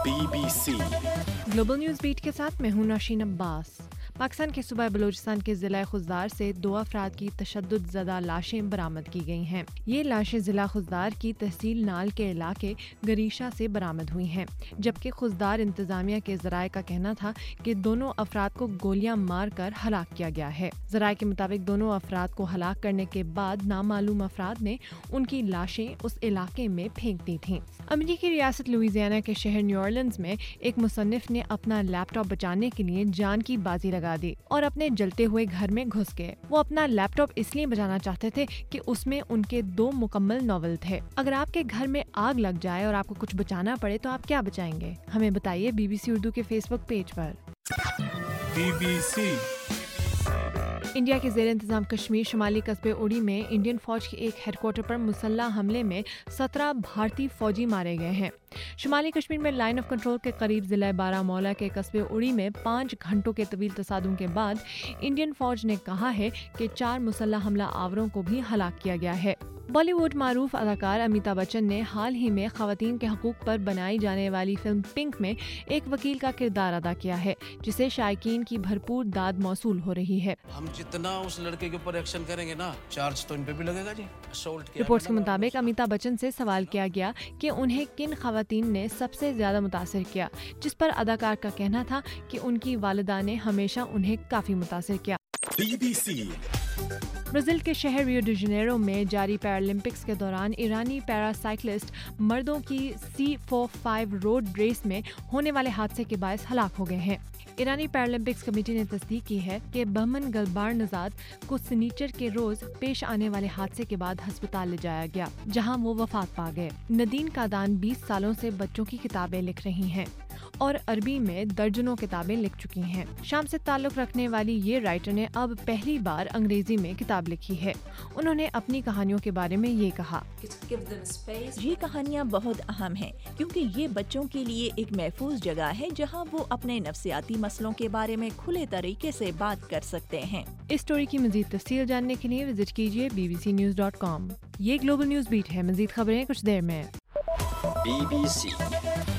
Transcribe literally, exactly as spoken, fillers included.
B B C global news beat के साथ मैं हूं नाशीन अब्बास। पाकिस्तान के सूबा बलूचिस्तान के ज़िला खुजदार से दो अफराद की तशद्दुद ज़दा लाशें बरामद की गई हैं। ये लाशें ज़िला खुजदार की तहसील नाल के इलाके गरीशा से बरामद हुई हैं, जबकि खुजदार इंतजामिया के ज़राए का कहना था कि दोनों अफराद को गोलियां मार कर हलाक किया गया है। ज़राए के मुताबिक दोनों अफराद को हलाक करने के बाद नामालूम अफराद ने उनकी लाशें उस इलाके में फेंक दी थीं। अमेरिकी रियासत लुइसियाना के शहर न्यू ऑरलिन्स में एक मुसन्निफ ने अपना लैपटॉप बचाने के लिए जान की बाजी लगा दी और अपने जलते हुए घर में घुस गए। वो अपना लैपटॉप इसलिए बचाना चाहते थे कि उसमें उनके दो मुकम्मल नॉवल थे। अगर आपके घर में आग लग जाए और आपको कुछ बचाना पड़े तो आप क्या बचाएंगे? हमें बताइए बीबीसी उर्दू के फेसबुक पेज पर। बी बी सी इंडिया के ज़ेर इंतज़ाम कश्मीर शुमाली कस्बे उड़ी में इंडियन फौज के एक हेडक्वार्टर पर मुसल्लह हमले में सत्रह भारतीय फौजी मारे गए हैं। शुमाली कश्मीर में लाइन ऑफ कंट्रोल के करीब ज़िला बारामूला के कस्बे उड़ी में पाँच घंटों के तवील तसादुम के बाद इंडियन फौज ने कहा है कि चार मुसल्लह हमला आवरों को भी हलाक किया गया है। बॉलीवुड मारूफ अदाकार अमिताभ बच्चन ने हाल ही में खवातीन के हकूक पर बनाई जाने वाली फिल्म पिंक में एक वकील का किरदार अदा किया है, जिसे शायकीन की भरपूर दाद मौसूल हो रही है। हम जितना उस लड़के के ऊपर एक्शन करेंगे ना, चार्ज तो इन पे भी लगेगा जी। असॉल्ट किया। रिपोर्ट्स के मुताबिक अमिताभ बच्चन से सवाल किया गया कि उन्हें किन खवातीन ने सबसे ज्यादा मुतासिर किया, जिस पर अदाकार का कहना था कि उनकी वालिदा ने हमेशा उन्हें काफी मुतासिर किया। बी बी सी ब्राजील के शहर रियो डी जेनेरो में जारी पैरालंपिक्स के दौरान ईरानी पैरासाइक्लिस्ट मर्दों की C four five road race में होने वाले हादसे के बायस हलाक हो गए हैं। ईरानी पैरालंपिक्स कमेटी ने तस्दीक की है कि बहमन गलबार नजाद को सनीचर के रोज पेश आने वाले हादसे के बाद अस्पताल ले जाया गया, जहां वो वफात पा गए। नदीन कादान बीस सालों से बच्चों की किताबें लिख रही हैं और अरबी में दर्जनों किताबें लिख चुकी हैं। शाम से ताल्लुक रखने वाली ये राइटर ने अब पहली बार अंग्रेजी में किताब लिखी है। उन्होंने अपनी कहानियों के बारे में ये कहा, ये कहानियाँ बहुत अहम हैं क्योंकि ये बच्चों के लिए एक महफूज जगह है जहाँ वो अपने नफ्सियाती मसलों के बारे में खुले तरीके से बात कर सकते हैं। इस स्टोरी की मजीद तफसील जानने के लिए विजिट कीजिए B B C news dot com. ये ग्लोबल न्यूज़ बीट है। मजीद खबरें कुछ देर में। बी बी सी